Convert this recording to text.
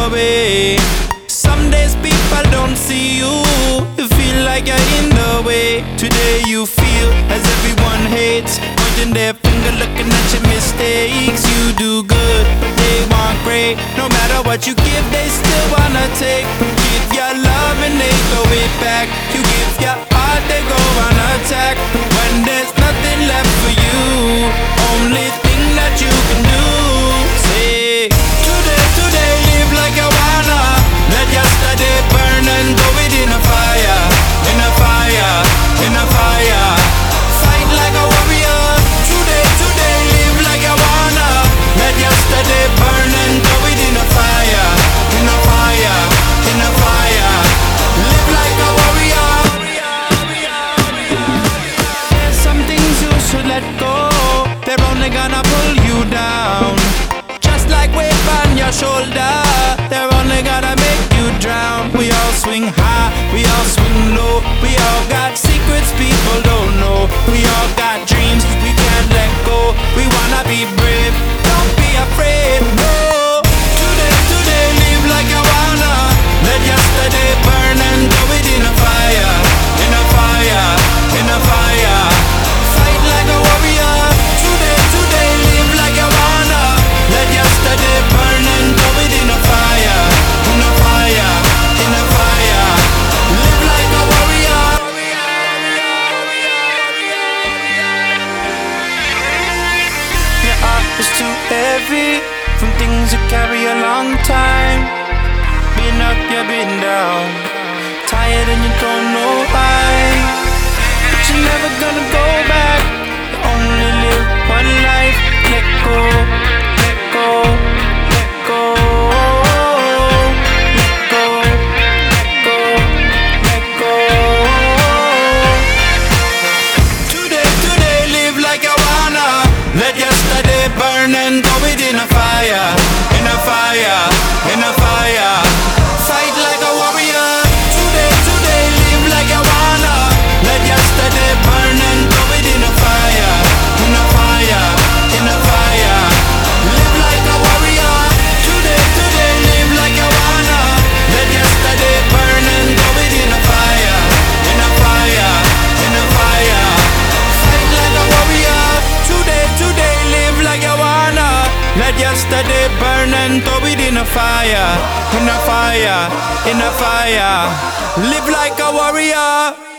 the way. Some days people don't see you, you feel like you're in the way. Today you feel as everyone hates, pointing their finger looking at your mistakes. You do good, but they want great. No matter what you give, they still wanna take. Give your love and they throw it back. You give your heart, they go on attack. When there's nothing left for you, only thing that you can do, say today live like you wanna. Let yesterday burn and throw it in a fire, in a fire, in a fire. Fight like a warrior. Today live like you wanna. Let yesterday burn and throw it in a fire, in a fire, in a fire. Live like a warrior. There's some things you should let go, they're only gonna pull you down. Just like weight on your shoulder, they're only gonna make you drown. We all swing high, we all swing low. We all got secrets people don't know. We all got dreams we can't let go. We wanna be brave, don't be afraid, no. Today live like you wanna. Let yesterday burn and throw it in a fire, in a fire, in a fire. Fight like a warrior. Today live like you wanna. Let yesterday burn and throw it in a fire, in a fire, in a fire. Live like a warrior. Your heart is too heavy from things you carry a long time. Been up, you've been down, tired and you don't know why. But you're never gonna go back. You only live one life. Let go, let go, let go, let go, let go, let go. Today live like you wanna. Let yesterday burn and throw it in a fire, in a fire, in a fire. Fight like a warrior. Today live like you wanna. Let yesterday burn and throw it in a fire, in a fire, in a fire. Live like a warrior. Today live like you wanna. Let yesterday burn and throw it in a fire, in a fire, in a fire. Fight like a warrior. Today live like you wanna. Let yesterday burn and throw it in a fire, in a fire, in a fire. Live like a warrior.